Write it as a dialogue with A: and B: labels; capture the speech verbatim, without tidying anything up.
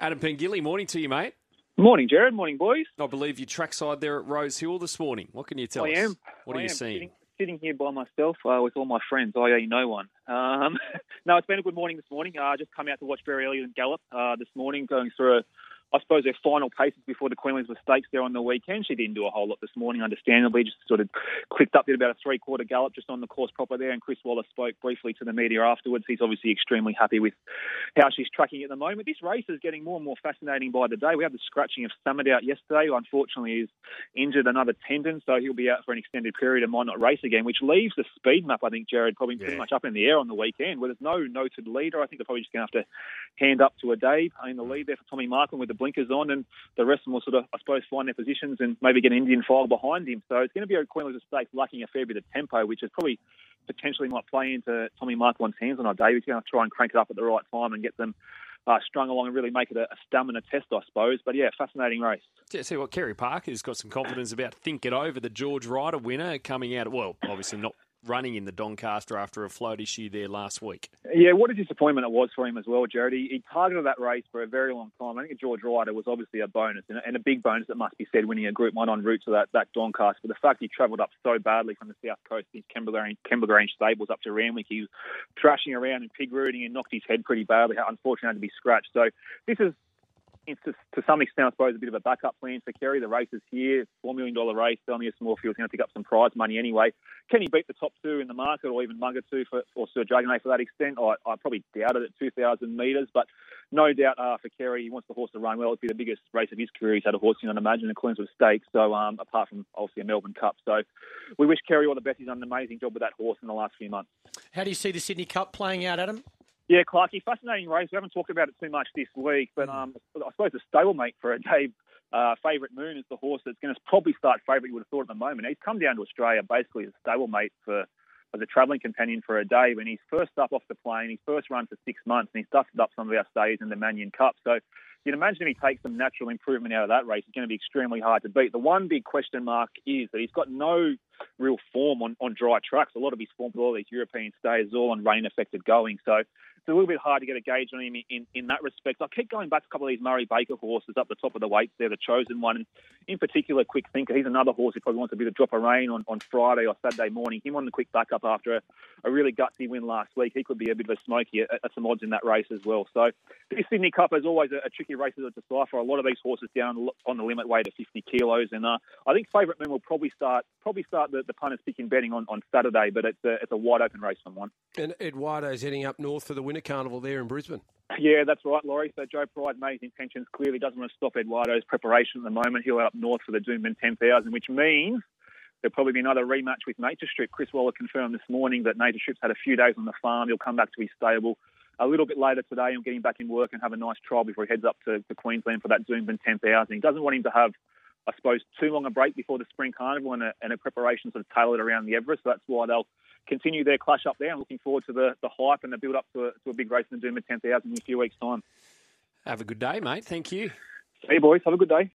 A: Adam Pengilly, morning to you, mate.
B: Morning, Jared. Morning, boys.
A: I believe you're trackside there at Rose Hill this morning. What can you tell
B: I
A: us?
B: am.
A: What
B: I
A: are you
B: am.
A: seeing?
B: Sitting, sitting here by myself uh, with all my friends, that is no one. Um, no, it's been a good morning this morning. I uh, just come out to watch Barry Elliott and Gallop uh, this morning, going through, a, I suppose, their final paces before the Queen Elizabeth Stakes there on the weekend. She didn't do a whole lot this morning, understandably. Just sort of clicked up, did about a three-quarter gallop just on the course proper there, and Chris Waller spoke briefly to the media afterwards. He's obviously extremely happy with how she's tracking at the moment. This race is getting more and more fascinating by the day. We had the scratching of Summit out yesterday, who unfortunately is injured another tendon, so he'll be out for an extended period and might not race again, which leaves the speed map, I think, Jared, probably
A: yeah.
B: pretty much up in the air on the weekend, where there's no noted leader. I think they're probably just going to have to hand up to a Dave in the lead there for Tommy Markman with the blinkers on, and the rest of them will sort of, I suppose, find their positions and maybe get an Indian file behind him. So it's going to be a Queen Elizabeth Stakes lacking a fair bit of tempo, which is probably potentially might play into Tommy Markman's hands on our day. He's going to try and crank it up at the right time and get them uh, strung along and really make it a, a stamina test, I suppose. But yeah, fascinating race.
A: Yeah, see what Kerry Parker's got some confidence about Think It Over, the George Ryder winner, coming out, well, obviously not running in the Doncaster after a float issue there last week.
B: Yeah, what a disappointment it was for him as well, Jared. He, he targeted that race for a very long time. I think George Ryder was obviously a bonus, and a, and a big bonus, it must be said, winning a Group one en route to that, that Doncaster. But the fact he travelled up so badly from the south coast, his Kembla Grange, Kembla Grange stables up to Randwick, he was thrashing around and pig rooting and knocked his head pretty badly. Unfortunately, had to be scratched. So this is, it's just, to some extent, I suppose, a bit of a backup plan for Kerry. The race is here, four million dollars race. Selmy Smallfield's going to pick up some prize money anyway. Can he beat the top two in the market, or even Mugger two for, or Sir Juggernaut for that extent? I, I probably doubt it at two thousand metres, but no doubt uh, for Kerry, he wants the horse to run well. It'll be the biggest race of his career. He's had a horse in, I'd imagine, a Queensland Stakes, so um, apart from obviously a Melbourne Cup. So we wish Kerry all the best. He's done an amazing job with that horse in the last few months.
C: How do you see the Sydney Cup playing out, Adam?
B: Yeah, Clarkie, fascinating race. We haven't talked about it too much this week, but um, I suppose the stablemate for a Dave uh, Favourite Moon is the horse that's going to probably start favourite, you would have thought at the moment. He's come down to Australia basically as a stablemate for as a travelling companion for a day. When he's first up off the plane, his first run for six months, and he's dusted up some of our stays in the Manion Cup. So you'd imagine if he takes some natural improvement out of that race, it's going to be extremely hard to beat. The one big question mark is that he's got no real form on, on dry tracks. A lot of his form for all these European stays is all on rain-affected going. So it's a little bit hard to get a gauge on him in, in that respect. I keep going back to a couple of these Murray Baker horses up the top of the weights there, the chosen one. And in particular, Quick Thinker, he's another horse who probably wants a bit of drop of rain on, on Friday or Saturday morning. Him on the quick backup after a, a really gutsy win last week. He could be a bit of a smoky at, at some odds in that race as well. So this Sydney Cup is always a, a tricky race to decipher. A lot of these horses down on the limit weight at fifty kilos. And uh, I think Favourite Moon will probably start probably start the, the punters picking betting on, on Saturday, but it's a, it's a wide open race from one.
D: And Eduardo's heading up north for the Winter Carnival there in Brisbane.
B: Yeah, that's right, Laurie. So Joe Pride made his intentions clearly, doesn't want to stop Eduardo's preparation at the moment. He'll head up north for the Doomben ten thousand, which means there'll probably be another rematch with Nature Strip. Chris Waller confirmed this morning that Nature Strip's had a few days on the farm. He'll come back to his stable a little bit later today and get him back in work and have a nice trial before he heads up to, to Queensland for that Doomben ten thousand. He doesn't want him to have, I suppose, too long a break before the Spring Carnival and a, and a preparation sort of tailored around the Everest. So that's why they'll continue their clash up there. I'm looking forward to the, the hype and the build-up to a, to a big race in the Doomben ten thousand in a few weeks' time.
A: Have a good day, mate. Thank you.
B: See you, boys. Have a good day.